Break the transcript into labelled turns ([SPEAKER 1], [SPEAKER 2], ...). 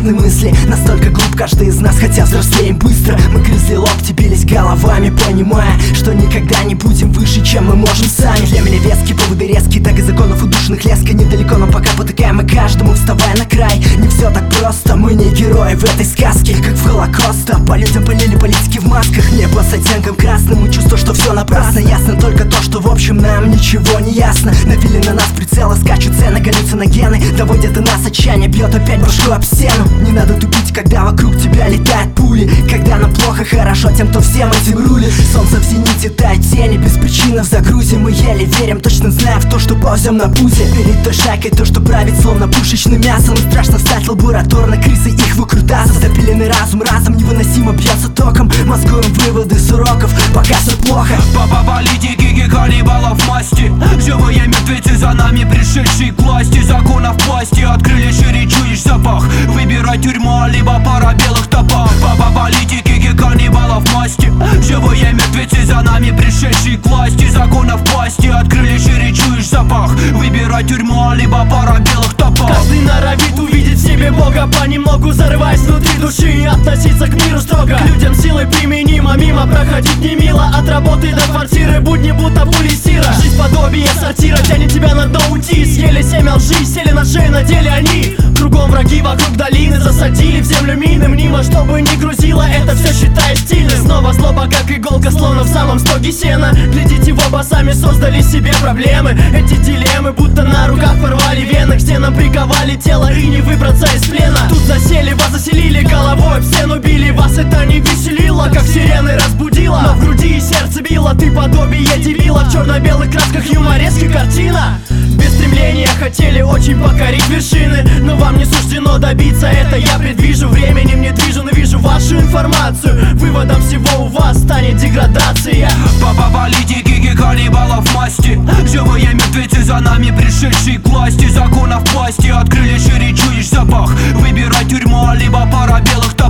[SPEAKER 1] бессмысленны мысли. Настолько глуп каждый из нас, хотя взрослеем быстро. Мы грызли локти, бились головами, понимая, что никогда не будем выше, чем мы можем сами. Для меня веские поводы резкие, так и законов удушенных леска недалеко, но пока потыкаем мы каждому, вставая на край. Не все так просто, мы не герои в этой сказке, как в Холокоста. По людям полили политики в масках, небо с оттенком красным, и чувство, что все напрасно. Ясно только то, что в общем нам ничего не ясно. Навели на нас прицелы, скачут цены, галлюциногены. Доводят и нас отчаяние, бьет опять башку об стену. Не надо тупить, когда вокруг тебя летают пули. Когда нам плохо, хорошо тем, кто всем этим рулит. Солнце в зените, тает тени, без причины в загрузе. Мы еле верим, точно зная в то, что ползем на пузе. Перед той шайкой то, что правит, словно пушечным мясом. И страшно встать лабораторно, крысы их выкрутасы. Запиленный разум разом невыносимо бьется током. Мозгуем выводы с уроков, пока все плохо.
[SPEAKER 2] Политики каннибалов масти, живые мертвецы за нами, пришедшие к власти. Законов власти открыли шире, чуешь запах. Выбирай тюрьму, либо пара белых топах. Политики каннибалов масти, живые мертвецы за нами, пришедшие к власти. Законов власти открыли шире, чуешь запах. Выбирай тюрьму, либо пара белых топах.
[SPEAKER 3] Каждый норовит увидеть в себе Бога, понемногу зарываясь внутри души и относиться к миру строго. К людям силой применимо, мимо проходить не мило. От работы до квартиры будни будто пули сира. Жизнь подобие сортира, тянет тебя на дно уйти. Съели семя лжи, сели на шею, надели они. Кругом враги, вокруг долины засадили в землю мины. Мнимо, чтобы не грузило, это все считай стильным. Снова злоба, как иголка, словно в самом стоге сена. Глядите в оба, сами создали себе проблемы. Эти дилеммы будто на руках порвали вены. К стенам приковали тело и не выбраться из плена. Тут засели, вас заселили, головой об стену били. Вас это не веселило, как сирены разбудило. Но в груди и сердце било, ты подобие дебила. В черно-белых красках юморески картина. Без стремления хотели очень покорить вершины, но вам не суждено добиться, это я предвижу. Временем не движу, но вижу вашу информацию. Выводом всего у вас станет деградация.
[SPEAKER 2] Политики каннибалов масти, живые мертвецы за нами, пришедшие к власти. Законов власти открыли шире, чуешь запах. Выбирай тюрьму, либо пара белых топах.